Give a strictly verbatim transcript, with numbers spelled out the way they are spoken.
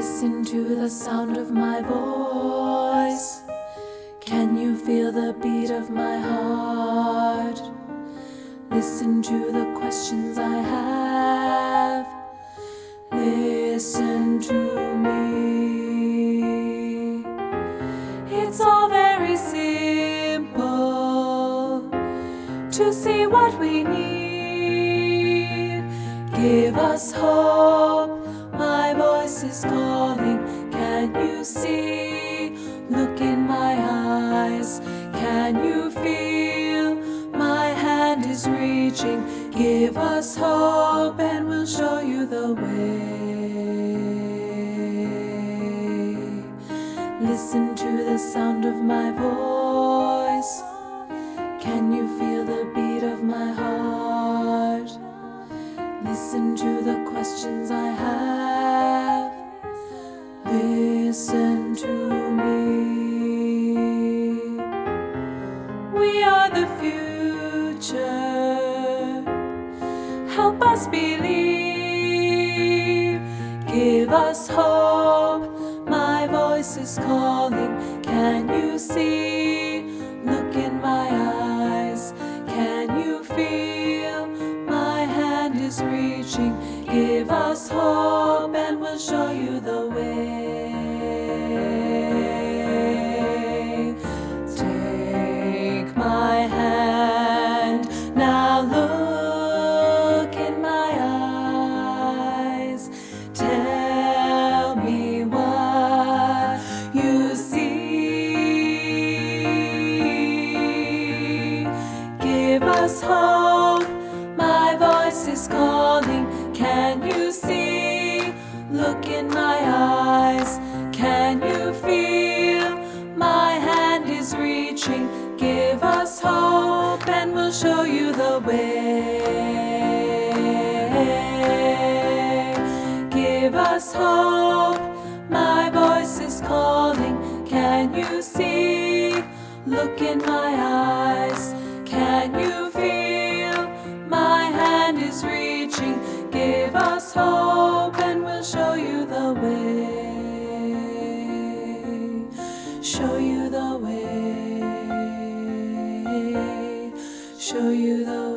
Listen to the sound of my voice. Can you feel the beat of my heart? Listen to the questions I have. Listen to me. It's all very simple to see what we need. Give us hope. My voice is calling. Can you see? Look in my eyes. Can you feel? My hand is reaching. Give us hope and we'll show you the way. Listen to the sound of my voice. Can you feel the beat of my heart? Listen to the questions I have. Listen to me. We are the future. Help us believe. Give us hope. My voice is calling. Can you see? Look in my eyes. Can you feel? My hand is reaching. Give us hope and we'll show you the way. Take my hand. Now look in my eyes. Tell me what you see. Give us hope. My voice is calling. Can you see? Look in my eyes. Can you feel? My hand is reaching. Give us hope and we'll show you the way. Give us hope. My voice is calling. Can you see? Look in my eyes. Can you feel? My hand is reaching. Give us hope and we'll show you the way. Show you the way. Show you the way.